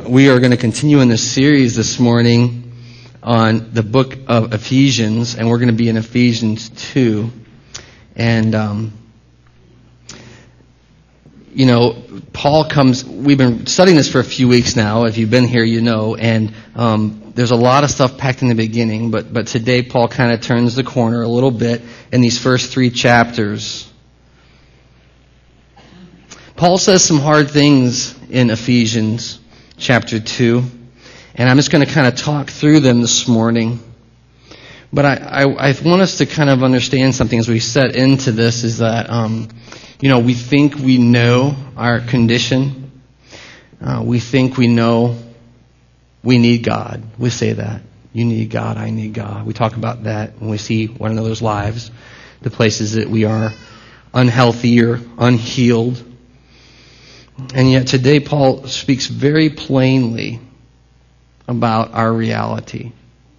We are going to continue in this series this morning on the book of Ephesians, and we're going to be in Ephesians 2. And, Paul comes, we've been studying this for a few weeks now. If you've been here, you know, and there's a lot of stuff packed in the beginning, but today Paul kind of turns the corner a little bit in these first 3 chapters. Paul says some hard things in Ephesians chapter 2, and I'm just going to kind of talk through them this morning. But I want us to kind of understand something as we set into this, is that, we think we know our condition. We think we know we need God. We say that. You need God, I need God. We talk about that when we see one another's lives, the places that we are unhealthy or unhealed. And yet today Paul speaks very plainly about our reality.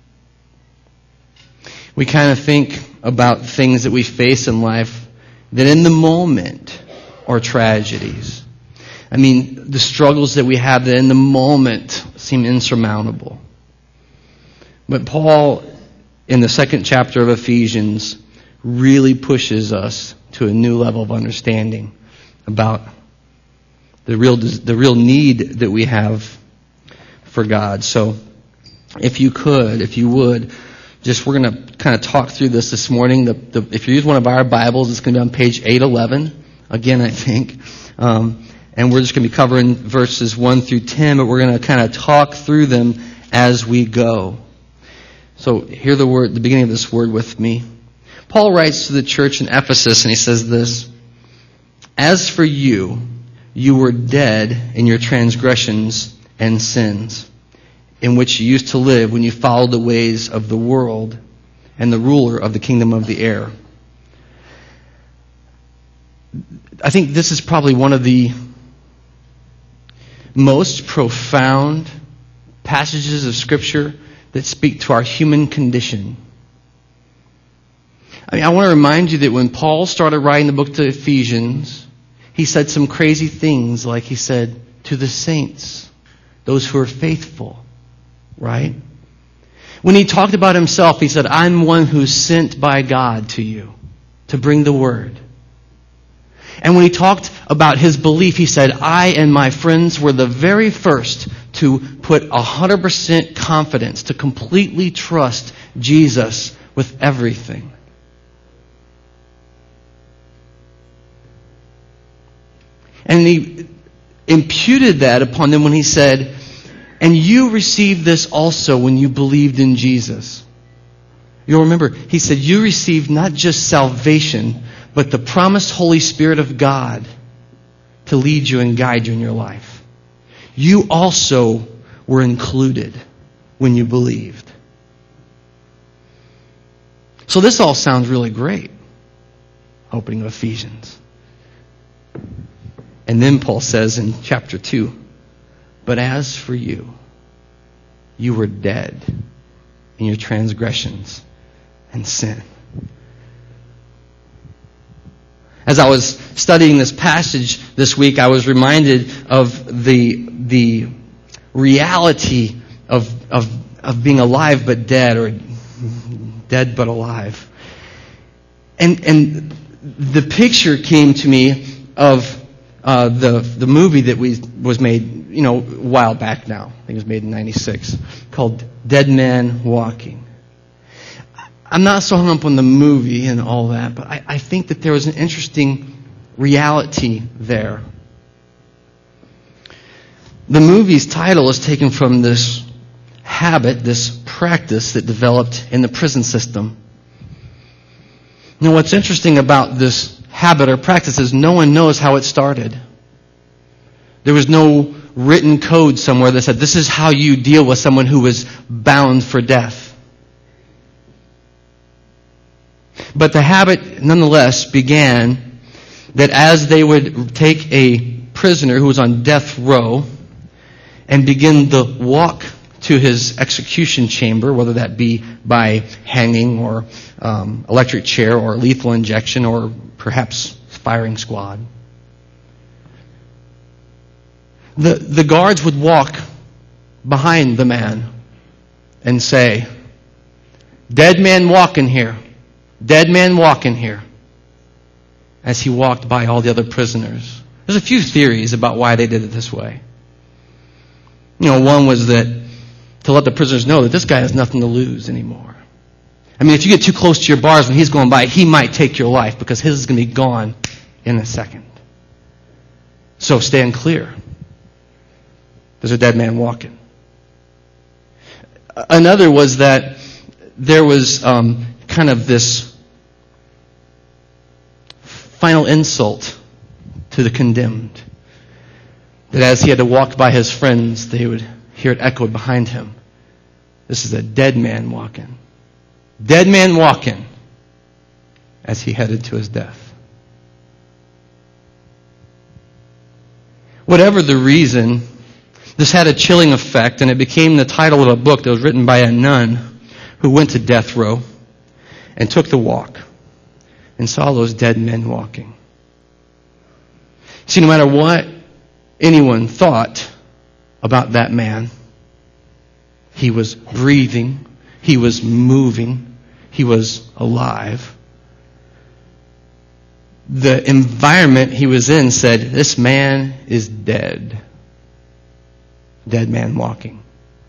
We kind of think about things that we face in life that in the moment are tragedies. I mean, the struggles that we have that in the moment seem insurmountable. But Paul, in the 2nd chapter of Ephesians, really pushes us to a new level of understanding about the real need that we have for God. So, if you would, we're going to kind of talk through this morning. If you use one of our Bibles, it's going to be on page 811, again, I think. And we're just going to be covering verses 1 through 10, but we're going to kind of talk through them as we go. So, hear the beginning of this word with me. Paul writes to the church in Ephesus, and he says this: "As for you, you were dead in your transgressions and sins, in which you used to live when you followed the ways of the world and the ruler of the kingdom of the air." I think this is probably one of the most profound passages of Scripture that speak to our human condition. I want to remind you that when Paul started writing the book to Ephesians, he said some crazy things, like he said, "to the saints, those who are faithful," right? When he talked about himself, he said, "I'm one who's sent by God to you to bring the word." And when he talked about his belief, he said, "I and my friends were the very first to put 100% confidence, to completely trust Jesus with everything." And he imputed that upon them when he said, "And you received this also when you believed in Jesus." You'll remember, he said, you received not just salvation, but the promised Holy Spirit of God to lead you and guide you in your life. You also were included when you believed. So this all sounds really great. Opening of Ephesians. And then Paul says in chapter 2, "But as for you, you were dead in your transgressions and sin." As I was studying this passage this week, I was reminded of the reality of being alive but dead, or dead but alive. And the picture came to me of the movie that was made, a while back now. I think it was made in 96, called Dead Man Walking. I'm not so hung up on the movie and all that, but I think that there was an interesting reality there. The movie's title is taken from this habit, this practice that developed in the prison system. What's interesting about this habit or practice is no one knows how it started. There was no written code somewhere that said, this is how you deal with someone who was bound for death. But the habit, nonetheless, began that as they would take a prisoner who was on death row and begin the walk to his execution chamber, whether that be by hanging or electric chair or lethal injection or perhaps firing squad, the guards would walk behind the man and say, "Dead man walking here. Dead man walking here," as he walked by all the other prisoners. There's a few theories about why they did it this way. One was that to let the prisoners know that this guy has nothing to lose anymore. I mean, if you get too close to your bars when he's going by, he might take your life because his is going to be gone in a second. So stand clear. There's a dead man walking. Another was that there was kind of this final insult to the condemned. That as he had to walk by his friends, they would hear it echoed behind him. This is a dead man walking. Dead man walking as he headed to his death. Whatever the reason, this had a chilling effect, and it became the title of a book that was written by a nun who went to death row and took the walk and saw those dead men walking. See, no matter what anyone thought about that man, he was breathing, he was moving, he was alive. The environment he was in said, this man is dead. Dead man walking.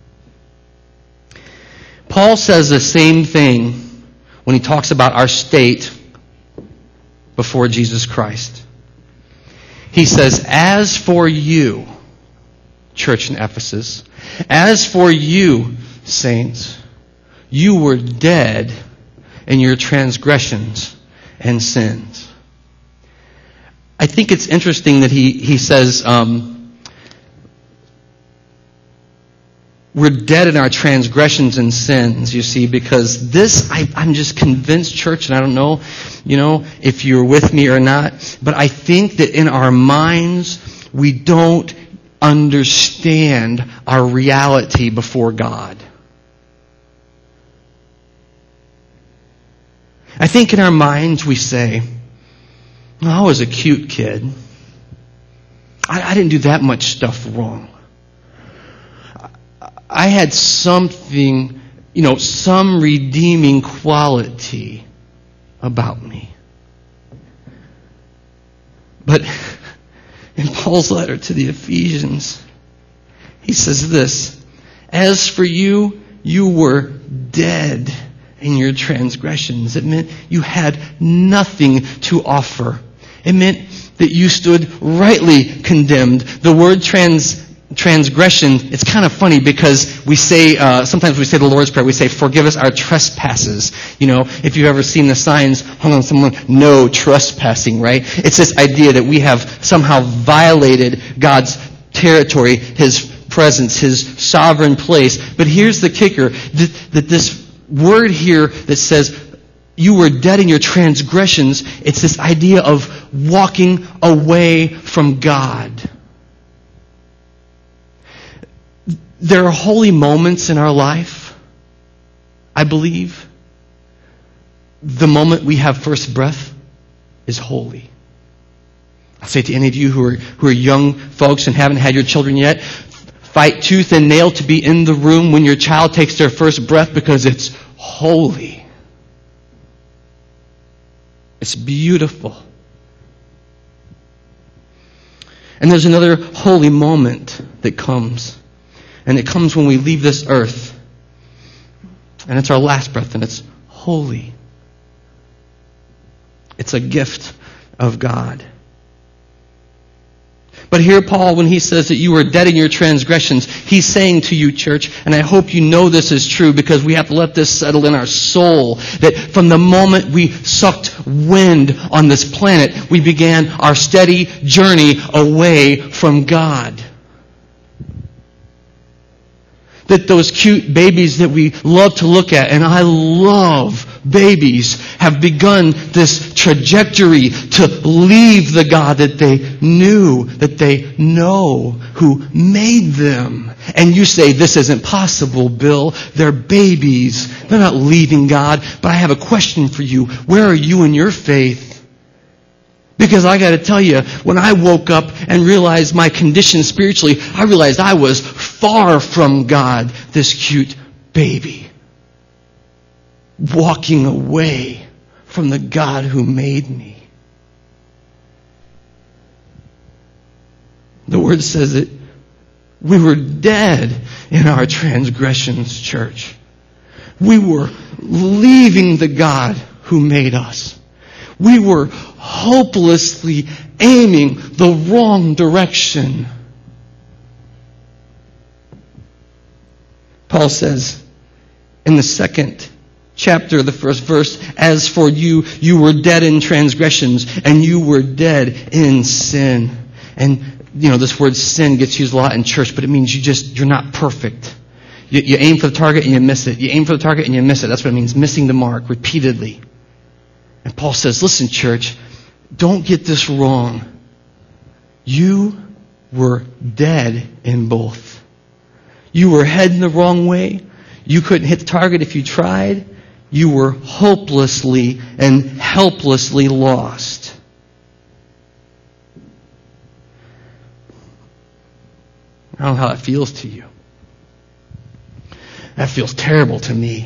Paul says the same thing when he talks about our state before Jesus Christ. He says, as for you, church in Ephesus, as for you, saints, you were dead in your transgressions and sins. I think it's interesting that he says, we're dead in our transgressions and sins, you see, because this, I'm just convinced, church, and I don't know, if you're with me or not, but I think that in our minds, we don't understand our reality before God. I think in our minds we say, I was a cute kid. I didn't do that much stuff wrong. I had something, some redeeming quality about me. But in Paul's letter to the Ephesians, he says this, as for you, you were dead in your transgressions. It meant you had nothing to offer. It meant that you stood rightly condemned. The word transgression, it's kind of funny because we say, sometimes we say the Lord's Prayer, we say, forgive us our trespasses. If you've ever seen the signs hung on someone, no trespassing, right? It's this idea that we have somehow violated God's territory, His presence, His sovereign place. But here's the kicker, that this word here that says, you were dead in your transgressions, it's this idea of walking away from God. There are holy moments in our life, I believe. The moment we have first breath is holy. I'll say to any of you who are young folks and haven't had your children yet, fight tooth and nail to be in the room when your child takes their first breath because it's holy. It's beautiful. And there's another holy moment that comes. And it comes when we leave this earth. And it's our last breath, and it's holy. It's a gift of God. But here Paul, when he says that you were dead in your transgressions, he's saying to you, church, and I hope you know this is true because we have to let this settle in our soul, that from the moment we sucked wind on this planet, we began our steady journey away from God. That those cute babies that we love to look at, and I love babies, have begun this trajectory to leave the God that they knew, that they know, who made them. And you say, this isn't possible, Bill. They're babies. They're not leaving God. But I have a question for you. Where are you in your faith? Because I got to tell you, when I woke up and realized my condition spiritually, I realized I was far from God, this cute baby, walking away from the God who made me. The Word says that we were dead in our transgressions, church. We were leaving the God who made us. We were hopelessly aiming the wrong direction. Paul says in the second chapter, the first verse, as for you, you were dead in transgressions, and you were dead in sin. And this word sin gets used a lot in church, but it means you're not perfect. You aim for the target and you miss it. You aim for the target and you miss it. That's what it means, missing the mark repeatedly. And Paul says, listen, church, don't get this wrong. You were dead in both. You were heading the wrong way. You couldn't hit the target if you tried. You were hopelessly and helplessly lost. I don't know how that feels to you. That feels terrible to me.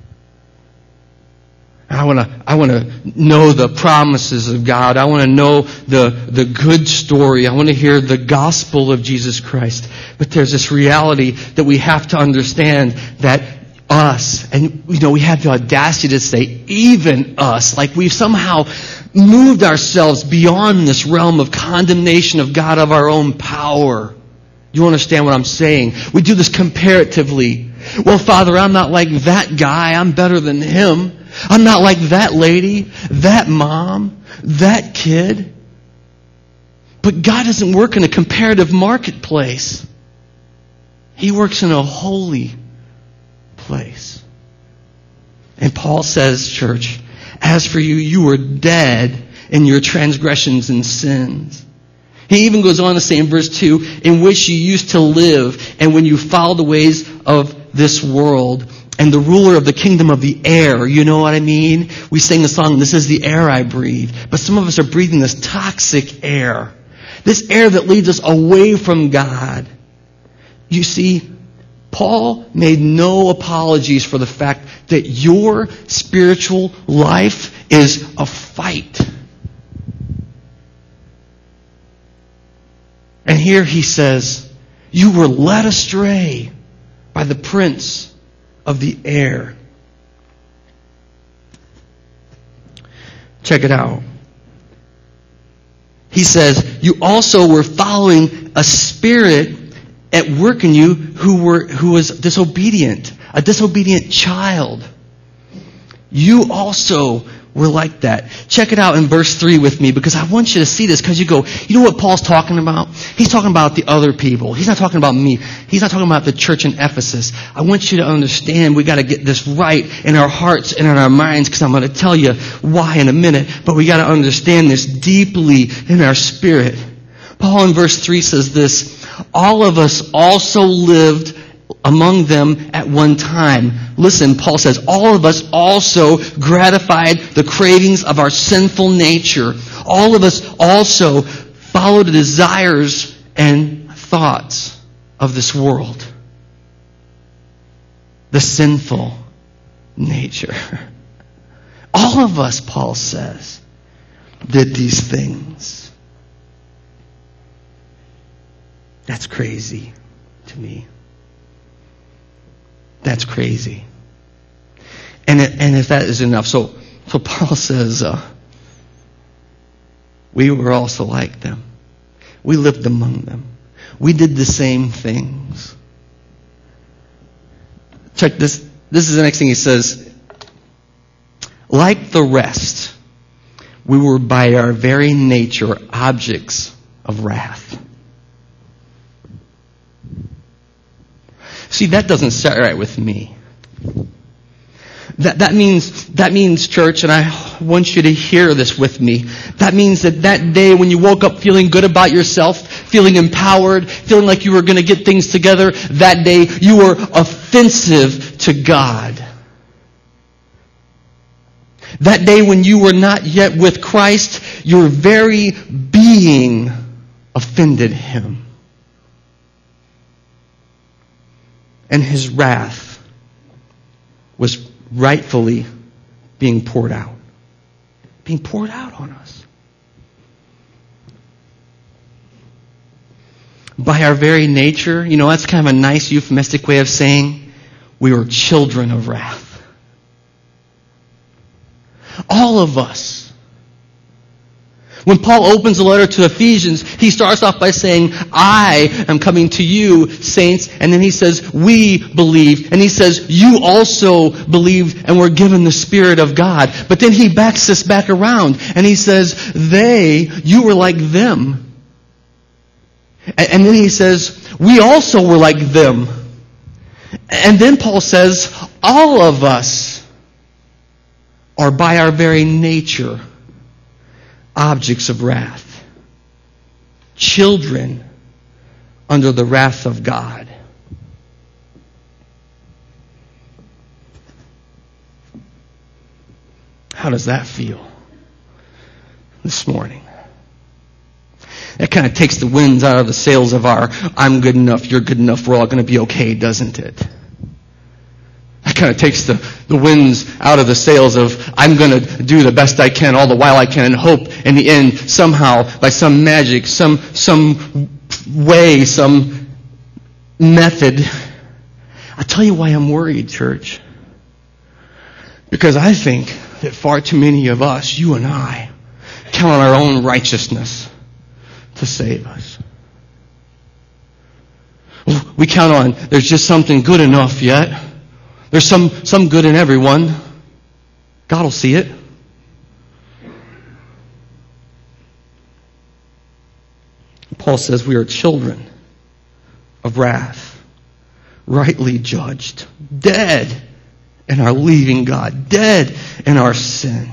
I want to know the promises of God. I want to know the good story. I want to hear the gospel of Jesus Christ. But there's this reality that we have to understand that us, and we have the audacity to say even us, like we've somehow moved ourselves beyond this realm of condemnation of God of our own power. You understand what I'm saying? We do this comparatively. Well, Father, I'm not like that guy. I'm better than him. I'm not like that lady, that mom, that kid. But God doesn't work in a comparative marketplace. He works in a holy place. And Paul says, church, as for you, you were dead in your transgressions and sins. He even goes on to say in verse 2, in which you used to live, and when you followed the ways of this world, and the ruler of the kingdom of the air. You know what I mean? We sing the song, this is the air I breathe. But some of us are breathing this toxic air. This air that leads us away from God. You see, Paul made no apologies for the fact that your spiritual life is a fight. And here he says, you were led astray by the prince of the air. Check it out. He says, you also were following a spirit at work in you who was disobedient, a disobedient child. You also were like that. Check it out in verse 3 with me, because I want you to see this, because you go, you know what Paul's talking about? He's talking about the other people. He's not talking about me. He's not talking about the church in Ephesus. I want you to understand we got to get this right in our hearts and in our minds, because I'm going to tell you why in a minute, but we got to understand this deeply in our spirit. Paul in verse 3 says this, all of us also lived among them at one time. Listen, Paul says, all of us also gratified the cravings of our sinful nature. All of us also followed the desires and thoughts of this world. The sinful nature. All of us, Paul says, did these things. That's crazy to me. That's crazy. And if that is enough, so Paul says, we were also like them. We lived among them. We did the same things. Check this. This is the next thing he says. Like the rest, we were by our very nature objects of wrath. See, that doesn't sit right with me. That means, church, and I want you to hear this with me. That means that day when you woke up feeling good about yourself, feeling empowered, feeling like you were going to get things together, that day you were offensive to God. That day when you were not yet with Christ, your very being offended him. And his wrath was rightfully being poured out. Being poured out on us. By our very nature, that's kind of a nice euphemistic way of saying we were children of wrath. All of us. When Paul opens the letter to Ephesians, he starts off by saying, I am coming to you, saints. And then he says, we believe. And he says, you also believed and were given the Spirit of God. But then he backs this back around and he says, you were like them. And then he says, we also were like them. And then Paul says, all of us are by our very nature objects of wrath. Children under the wrath of God. How does that feel this morning? That kind of takes the winds out of the sails of our I'm good enough, you're good enough, we're all going to be okay, doesn't it? That kind of takes the winds out of the sails of I'm going to do the best I can all the while I can and hope in the end somehow by some magic, some way, some method. I'll tell you why I'm worried, church. Because I think that far too many of us, you and I, count on our own righteousness to save us. We count on there's just something good enough yet. There's some good in everyone. God will see it. Paul says we are children of wrath, rightly judged, dead in our leaving God, dead in our sin.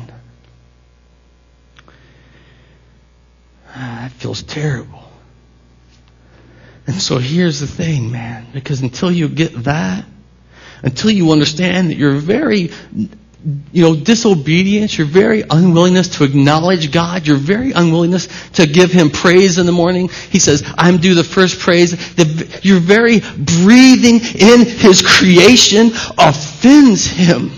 That feels terrible. And so here's the thing, man, because until you get that, until you understand that you're very, disobedience, your very unwillingness to acknowledge God, your very unwillingness to give Him praise in the morning. He says, I'm due the first praise. Your very breathing in His creation offends Him.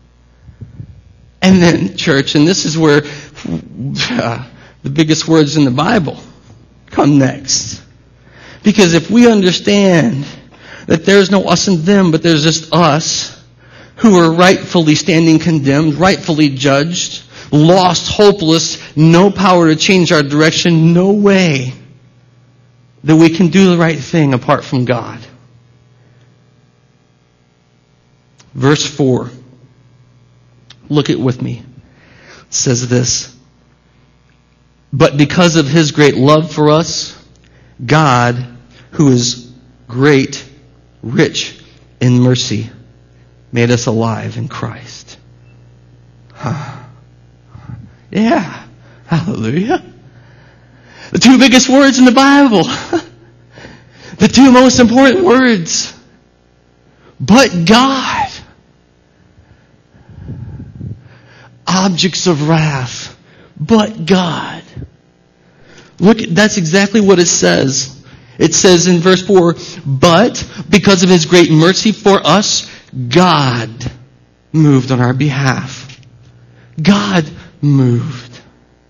And then, church, and this is where the biggest words in the Bible come next. Because if we understand that there's no us and them, but there's just us who are rightfully standing condemned, rightfully judged, lost, hopeless, no power to change our direction, no way that we can do the right thing apart from God. Verse 4. Look it with me. It says this. But because of His great love for us, God, who is great, rich in mercy, made us alive in Christ. Yeah. Hallelujah. The two biggest words in the Bible. The two most important words. But God. Objects of wrath. But God. Look, that's exactly what it says. It says in verse 4, but because of His great mercy for us, God moved on our behalf. God moved.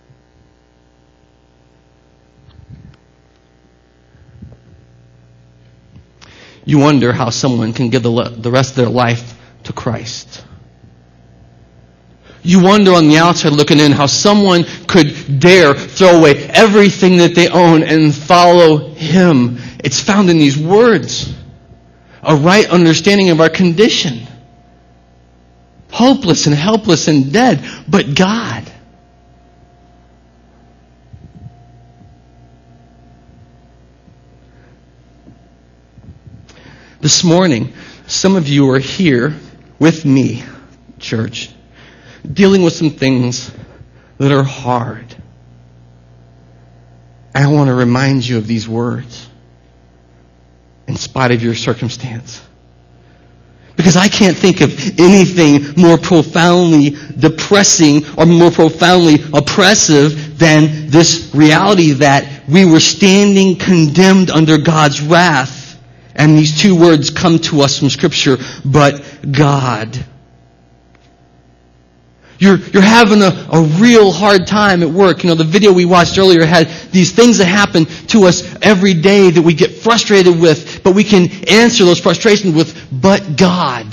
You wonder how someone can give the rest of their life to Christ. You wonder on the outside looking in how someone could dare throw away everything that they own and follow Him. It's found in these words. A right understanding of our condition. Hopeless and helpless and dead, but God. This morning, some of you are here with me, church, dealing with some things that are hard. And I want to remind you of these words in spite of your circumstance. Because I can't think of anything more profoundly depressing or more profoundly oppressive than this reality that we were standing condemned under God's wrath. And these two words come to us from Scripture, but God. You're having a real hard time at work. The video we watched earlier had these things that happen to us every day that we get frustrated with, but we can answer those frustrations with, but God.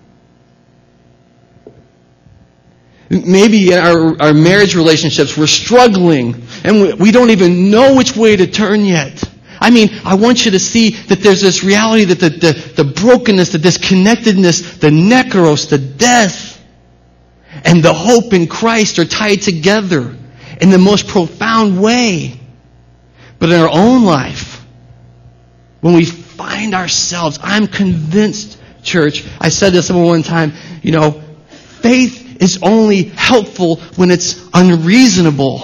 Maybe in our marriage relationships, we're struggling, and we don't even know which way to turn yet. I want you to see that there's this reality that the brokenness, the disconnectedness, the necros, the death, and the hope in Christ are tied together in the most profound way. But in our own life, when we find ourselves, I'm convinced, church, I said this one time, faith is only helpful when it's unreasonable.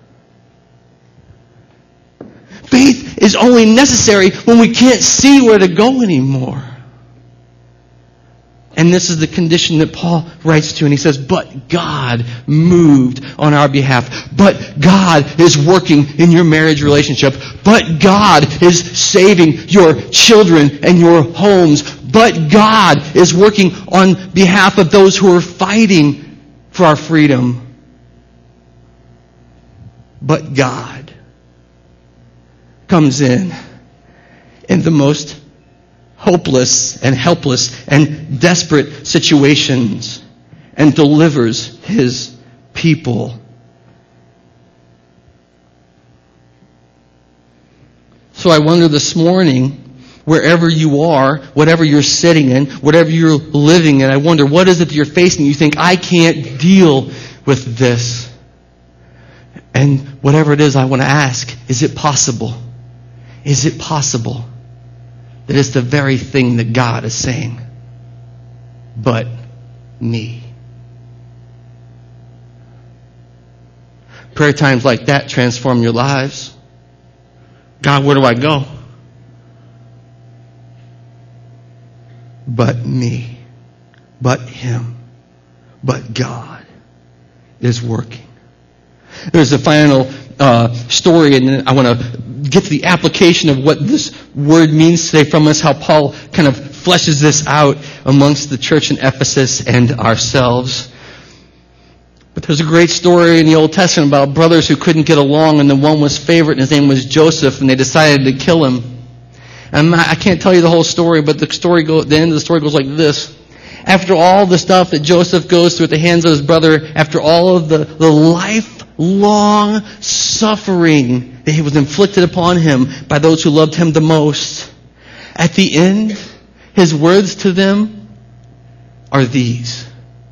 Faith is only necessary when we can't see where to go anymore. And this is the condition that Paul writes to, and he says, but God moved on our behalf. But God is working in your marriage relationship. But God is saving your children and your homes. But God is working on behalf of those who are fighting for our freedom. But God comes in the most hopeless and helpless and desperate situations and delivers His people. So I wonder this morning, wherever you are, whatever you're sitting in, whatever you're living in, I wonder, what is it that you're facing? You think, I can't deal with this. And whatever it is, I want to ask, is it possible? Is it possible that it's the very thing that God is saying, but me? Prayer times like that transform your lives. God, where do I go? But me. But Him. But God is working. There's a final story, and I want to get to the application of what this word means today from us, how Paul kind of fleshes this out amongst the church in Ephesus and ourselves. But there's a great story in the Old Testament about brothers who couldn't get along, and the one was favorite, and his name was Joseph, and they decided to kill him. And I can't tell you the whole story, but the end of the story goes like this. After all the stuff that Joseph goes through at the hands of his brother, after all of the lifelong suffering that he was inflicted upon him by those who loved him the most, at the end, his words to them are these.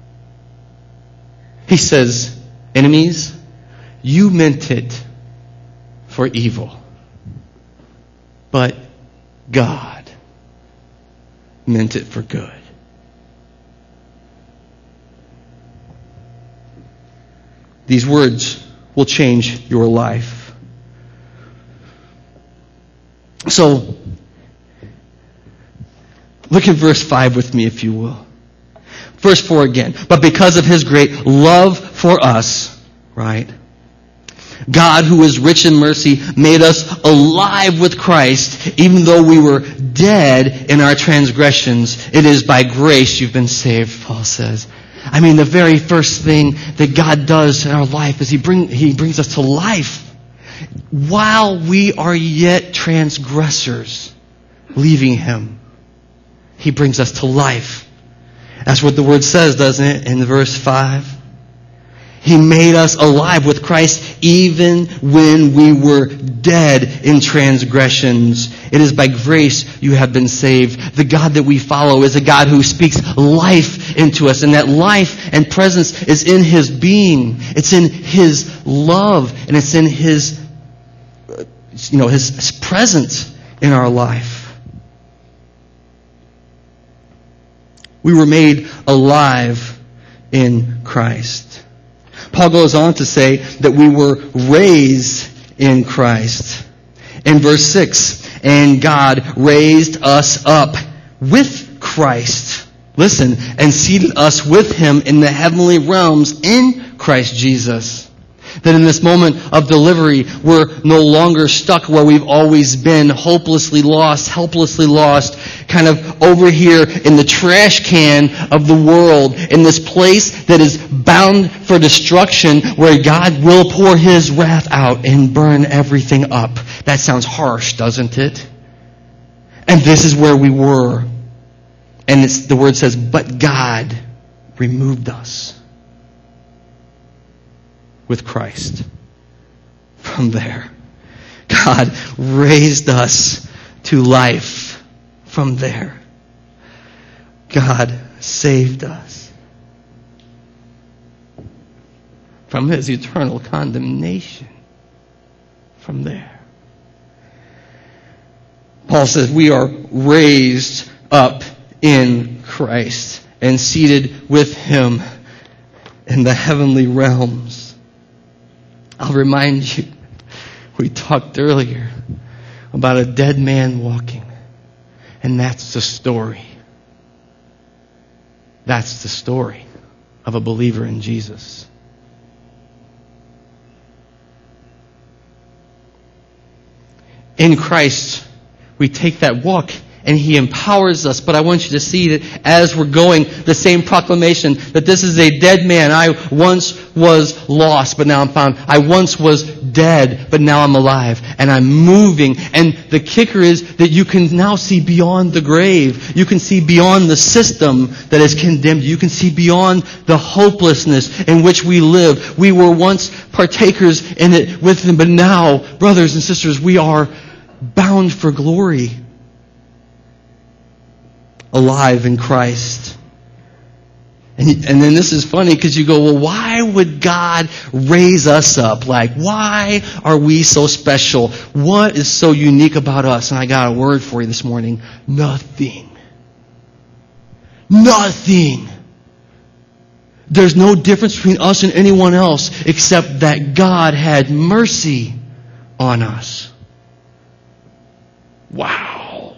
He says, enemies, you meant it for evil, but God meant it for good. These words will change your life. So, look at verse 5 with me, if you will. Verse 4 again. But because of His great love for us, right? God, who is rich in mercy, made us alive with Christ, even though we were dead in our transgressions. It is by grace you've been saved, Paul says. The very first thing that God does in our life is He brings us to life while we are yet transgressors, leaving Him. He brings us to life. That's what the word says, doesn't it, in verse 5? He made us alive with Christ even when we were dead in transgressions. It is by grace you have been saved. The God that we follow is a God who speaks life into us. And that life and presence is in His being. It's in His love. And it's in His presence in our life. We were made alive in Christ. Paul goes on to say that we were raised in Christ. In verse 6, and God raised us up with Christ Listen, and seated us with him in the heavenly realms in Christ Jesus. That in this moment of delivery, we're no longer stuck where we've always been, hopelessly lost, helplessly lost, kind of over here in the trash can of the world, in this place that is bound for destruction, where God will pour his wrath out and burn everything up. That sounds harsh, doesn't it? And this is where we were. And the word says, but God removed us with Christ from there. God raised us to life from there. God saved us from his eternal condemnation from there. Paul says we are raised up in Christ and seated with him in the heavenly realms. I'll remind you, we talked earlier about a dead man walking. And that's the story. That's the story of a believer in Jesus. In Christ, we take that walk and he empowers us. But I want you to see that as we're going, the same proclamation that this is a dead man. I once was lost, but now I'm found. I once was dead, but now I'm alive. And I'm moving. And the kicker is that you can now see beyond the grave. You can see beyond the system that has condemned you. You can see beyond the hopelessness in which we live. We were once partakers in it with him, but now, brothers and sisters, we are bound for glory. Alive in Christ. And then this is funny because you go, well, why would God raise us up? Like, why are we so special? What is so unique about us? And I got a word for you this morning. Nothing. Nothing. There's no difference between us and anyone else except that God had mercy on us. Wow.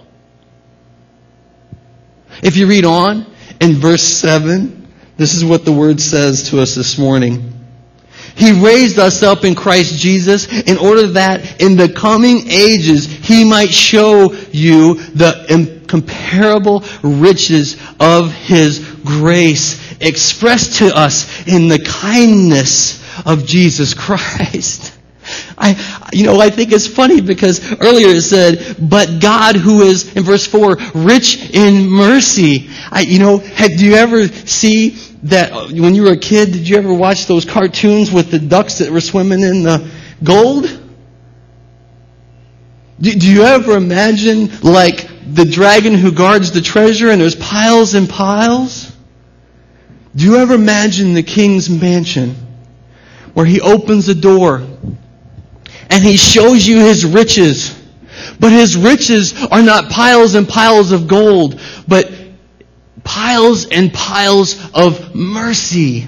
If you read on in verse 7, this is what the word says to us this morning. He raised us up in Christ Jesus in order that in the coming ages he might show you the incomparable riches of his grace expressed to us in the kindness of Jesus Christ. I think it's funny because earlier it said, but God who is, in verse 4, rich in mercy. Do you ever see that when you were a kid, did you ever watch those cartoons with the ducks that were swimming in the gold? Do you ever imagine like the dragon who guards the treasure and there's piles and piles? Do you ever imagine the king's mansion where he opens the door and he shows you his riches? But his riches are not piles and piles of gold, but piles and piles of mercy.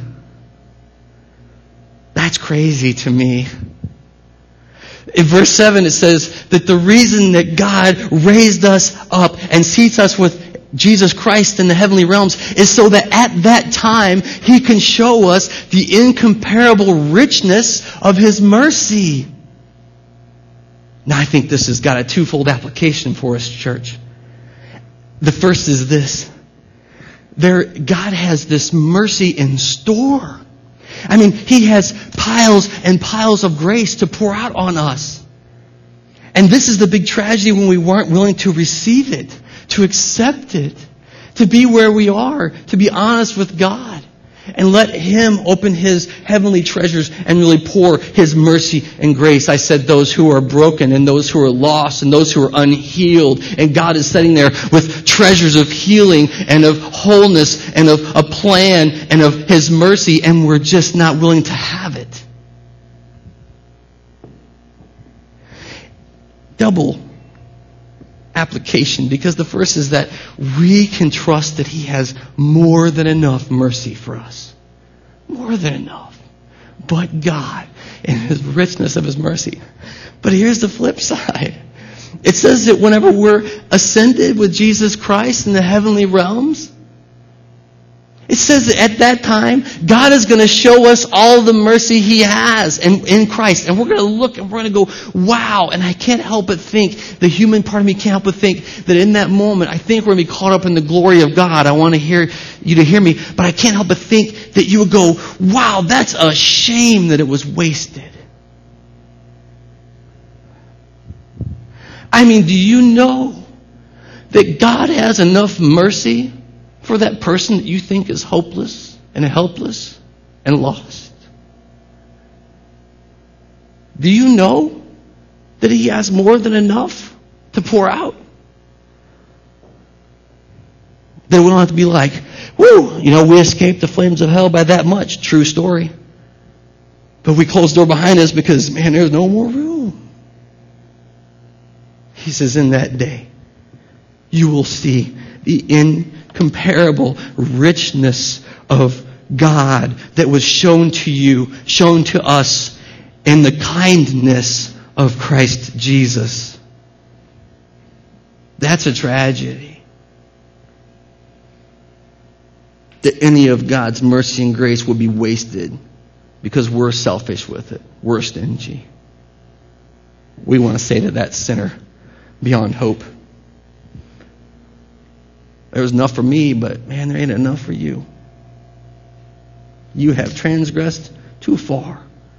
That's crazy to me. In verse 7 it says that the reason that God raised us up and seats us with Jesus Christ in the heavenly realms is so that at that time he can show us the incomparable richness of his mercy. Now I think this has got a twofold application for us, church. The first is this. God has this mercy in store. I mean, he has piles and piles of grace to pour out on us. And this is the big tragedy when we weren't willing to receive it, to accept it, to be where we are, to be honest with God, and let him open his heavenly treasures and really pour his mercy and grace. I said those who are broken and those who are lost and those who are unhealed. And God is sitting there with treasures of healing and of wholeness and of a plan and of his mercy, and we're just not willing to have it. Double application, because the first is that we can trust that he has more than enough mercy for us. More than enough. But God, in his richness of his mercy. But here's the flip side. It says that whenever we're ascended with Jesus Christ in the heavenly realms, It says that at that time, God is going to show us all the mercy He has in Christ. And we're going to look and we're going to go, wow. And I can't help but think, the human part of me can't help but think that in that moment, I think we're going to be caught up in the glory of God. I want to hear you to hear me. But I can't help but think that you would go, wow, that's a shame that it was wasted. I mean, do you know that God has enough mercy for that person that you think is hopeless and helpless and lost? Do you know that He has more than enough to pour out? That we don't have to be like, whoo, we escaped the flames of hell by that much. True story. But we closed the door behind us because, man, there's no more room. He says, in that day, you will see the incomparable richness of God that was shown to you, shown to us in the kindness of Christ Jesus. That's a tragedy. That any of God's mercy and grace will be wasted because we're selfish with it. We're stingy. We want to say to that sinner beyond hope, there was enough for me, but man, there ain't enough for you. You have transgressed too far.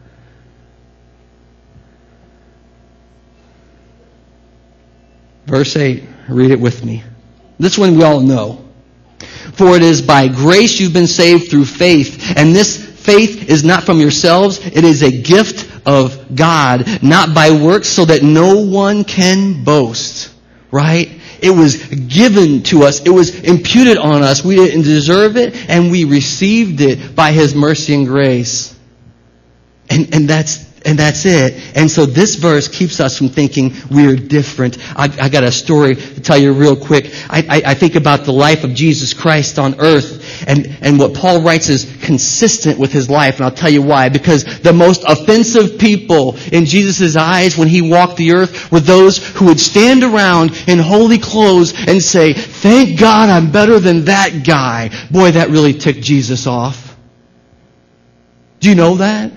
Verse 8, read it with me. This one we all know. For it is by grace you've been saved through faith, and this faith is not from yourselves, it is a gift of God, not by works, so that no one can boast. Right? It was given to us. It was imputed on us. We didn't deserve it, and we received it by His mercy and grace. And that's it. And so this verse keeps us from thinking we're different. I got a story to tell you real quick. I think about the life of Jesus Christ on earth, and what Paul writes is consistent with His life, and I'll tell you why. Because the most offensive people in Jesus' eyes when He walked the earth were those who would stand around in holy clothes and say, thank God I'm better than that guy. Boy, that really ticked Jesus off. Do you know that?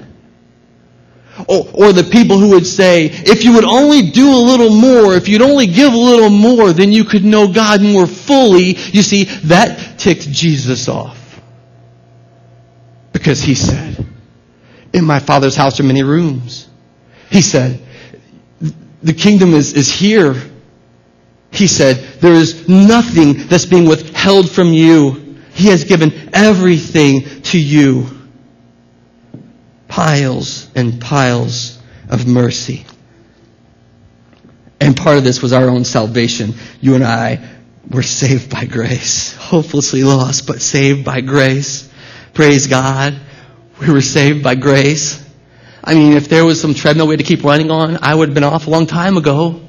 Or the people who would say, if you would only do a little more, if you'd only give a little more, then you could know God more fully. You see, that ticked Jesus off. Because He said, in my Father's house are many rooms. He said, the kingdom is here. He said, there is nothing that's being withheld from you. He has given everything to you. Piles and piles of mercy. And part of this was our own salvation. You and I were saved by grace. Hopelessly lost, but saved by grace. Praise God. We were saved by grace. I mean, if there was some treadmill we had to keep running on, I would have been off a long time ago.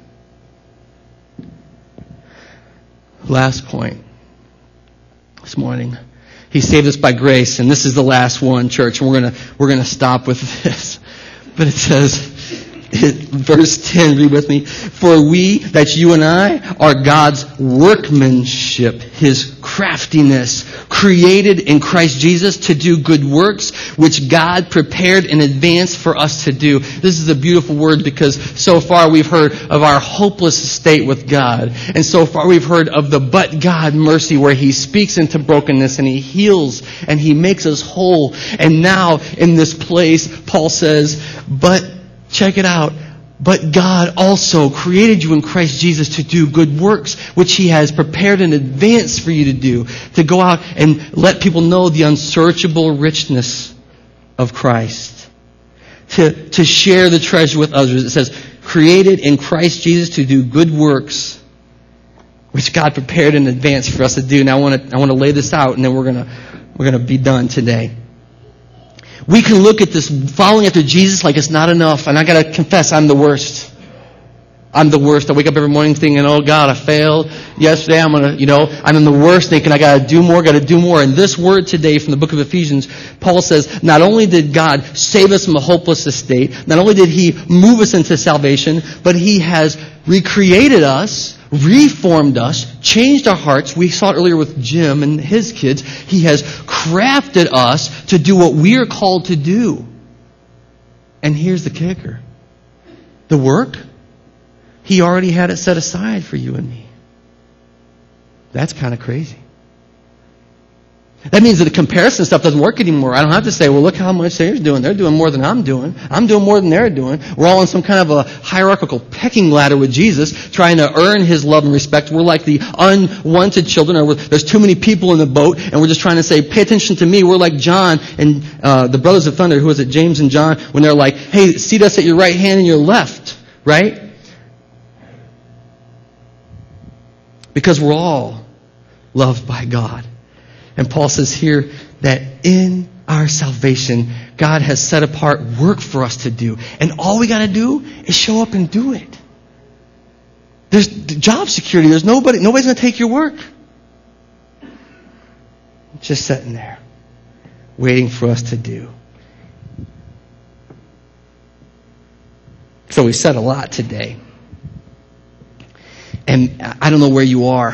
Last point this morning. He saved us by grace, and this is the last one, church. And we're gonna stop with this. But it says, verse 10, read with me. For we, that's you and I, are God's workmanship, His craftiness, created in Christ Jesus to do good works, which God prepared in advance for us to do. This is a beautiful word because so far we've heard of our hopeless state with God. And so far we've heard of the but God mercy where He speaks into brokenness and He heals and He makes us whole. And now in this place, Paul says, but check it out. But God also created you in Christ Jesus to do good works, which He has prepared in advance for you to do, to go out and let people know the unsearchable richness of Christ, to share the treasure with others. It says, created in Christ Jesus to do good works, which God prepared in advance for us to do. Now I want to lay this out, and then we're gonna be done today. We can look at this following after Jesus like it's not enough. And I got to confess, I'm the worst. I'm the worst. I wake up every morning thinking, oh God, I failed. Yesterday I'm in the worst thinking I gotta do more. And this word today from the book of Ephesians, Paul says, not only did God save us from a hopeless estate, not only did He move us into salvation, but He has recreated us, reformed us, changed our hearts. We saw it earlier with Jim and his kids. He has crafted us to do what we are called to do. And here's the kicker. The work, He already had it set aside for you and me. That's kind of crazy. That means that the comparison stuff doesn't work anymore. I don't have to say, well, look how much they're doing. They're doing more than I'm doing. I'm doing more than they're doing. We're all on some kind of a hierarchical pecking ladder with Jesus, trying to earn His love and respect. We're like the unwanted children, or there's too many people in the boat, and we're just trying to say, pay attention to me. We're like John and the brothers of thunder, who was it, James and John, when they're like, hey, seat us at your right hand and your left, right? Because we're all loved by God. And Paul says here that in our salvation, God has set apart work for us to do. And all we got to do is show up and do it. There's job security. There's nobody's going to take your work. Just sitting there, waiting for us to do. So we said a lot today. And I don't know where you are.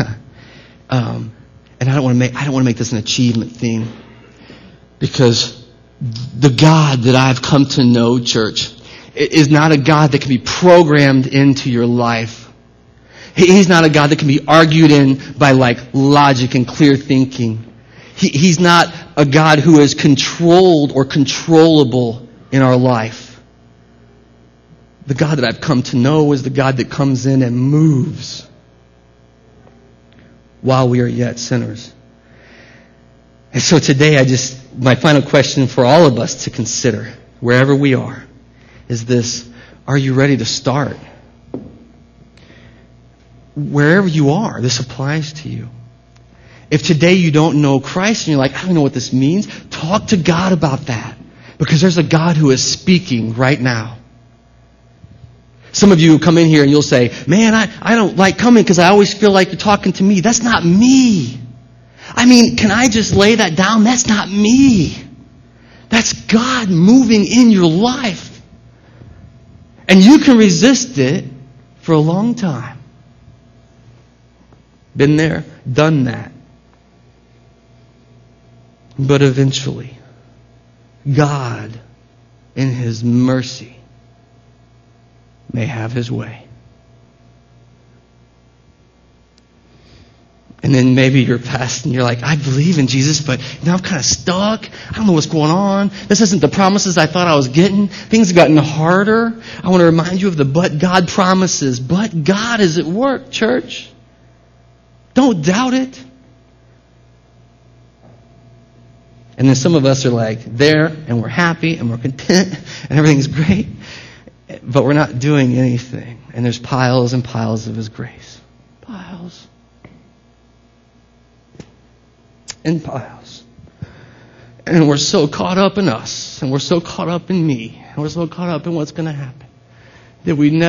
And I don't want to make this an achievement thing, because the God that I've come to know, church, is not a God that can be programmed into your life. He's not a God that can be argued in by like logic and clear thinking. He's not a God who is controlled or controllable in our life. The God that I've come to know is the God that comes in and moves while we are yet sinners. And so today my final question for all of us to consider, wherever we are, is this: are you ready to start? Wherever you are, this applies to you. If today you don't know Christ and you're like, I don't know what this means, talk to God about that. Because there's a God who is speaking right now. Some of you come in here and you'll say, man, I don't like coming because I always feel like you're talking to me. That's not me. I mean, can I just lay that down? That's not me. That's God moving in your life. And you can resist it for a long time. Been there, done that. But eventually, God, in His mercy, may have His way. And then maybe you're past and you're like, I believe in Jesus, but now I'm kind of stuck. I don't know what's going on. This isn't the promises I thought I was getting. Things have gotten harder. I want to remind you of the but God promises. But God is at work, church. Don't doubt it. And then some of us are like there, and we're happy, and we're content, and everything's great. But we're not doing anything. And there's piles and piles of His grace. Piles. And piles. And we're so caught up in us. And we're so caught up in me. And we're so caught up in what's going to happen, that we never